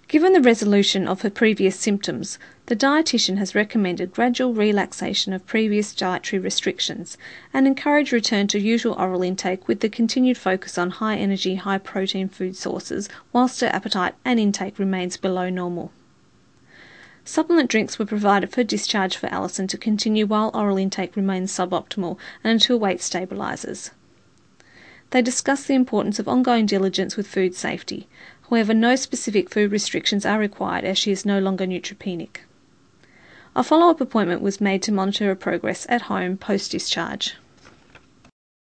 Given the resolution of her previous symptoms, the dietitian has recommended gradual relaxation of previous dietary restrictions and encouraged return to usual oral intake with the continued focus on high-energy, high-protein food sources whilst her appetite and intake remains below normal. Supplement drinks were provided for discharge for Alison to continue while oral intake remains suboptimal and until weight stabilises. They discussed the importance of ongoing diligence with food safety. However, no specific food restrictions are required as she is no longer neutropenic. A follow-up appointment was made to monitor her progress at home post-discharge.